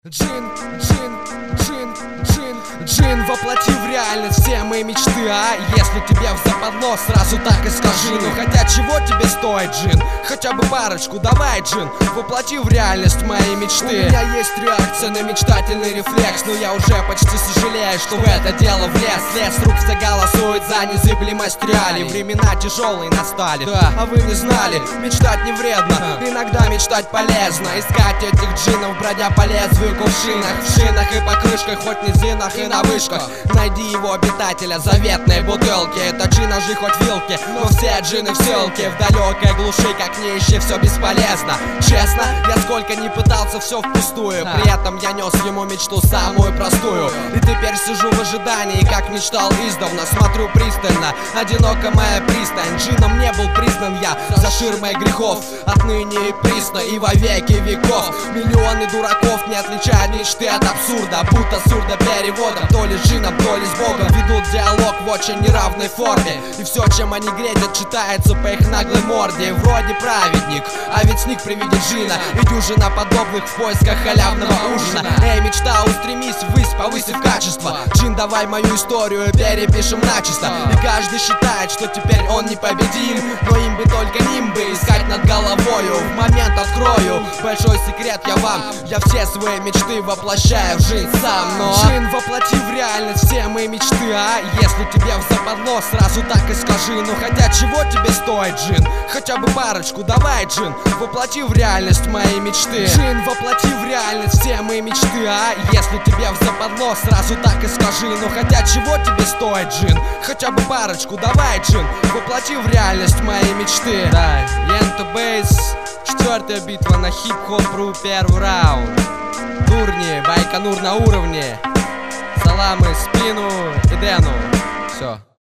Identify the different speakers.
Speaker 1: Джин воплоти в реальность все мои мечты. А если тебе в западло, сразу так и скажи. Ну хотя чего тебе стоит, Джин? Хотя бы парочку, давай, Джин, воплоти в реальность мои мечты. У меня есть реакция на мечтательный рефлекс, но я уже почти сожалею, что в это дело влез. Лес рук все голосует за незыблемость реалий. Времена тяжелые настали, да, а вы не знали. Мечтать не вредно, иногда мечтать полезно. Искать этих джинов, бродя по лезвию кувшинах, в шинах и покрышках, хоть низинах и на вышках. Найди его обитателя заветной бутылки. Это джин, же хоть вилки, но все джины в ссылке. В далекой глуши, как не ищи, все бесполезно. Честно, я сколько не пытался, все впустую. При этом я нес ему мечту самую простую. И теперь сижу в ожидании, как мечтал издавна. Смотрю пристально, одинока моя пристань. Джином не был признан я за ширмой грехов. Отныне и присно, и во веки веков. Миллионы дураков не отличают мечты от абсурда, будто сурдопереводом. То ли джином, то ли с Богом ведут диалог в очень неравной форме. И все, чем они грезят, читается по их наглой морде. Вроде праведник, а ведь сник при виде джина и дюжина подобных в поисках халявного ужина. Эй, мечта, устремись ввысь, повысив качество. Джин, давай мою историю перепишем начисто. И каждый считает, что теперь он непобедим, но им бы только нимбы искать над головою. В момент открою большой секрет я вам: я все свои мечты воплощаю в жизнь сам. Но Джин, воплоти в реальность все мои мечты. А если тебе в западло, сразу так и скажи. Ну хотя чего тебе стоит, Джин? Хотя бы парочку, давай, Джин, воплоти в реальность мои мечты. Джин, воплоти в реальность все мои мечты. А если тебе в западло, сразу так и скажи. Ну хотя чего тебе стоит, Джин? Хотя бы парочку, давай, Джин, воплоти в реальность мои мечты. Да, Янто Бейс, 4-я битва на хип-хоп.ру, первый раунд. Дурни, Байконур на уровне. Саламы Спину и Дену. Все.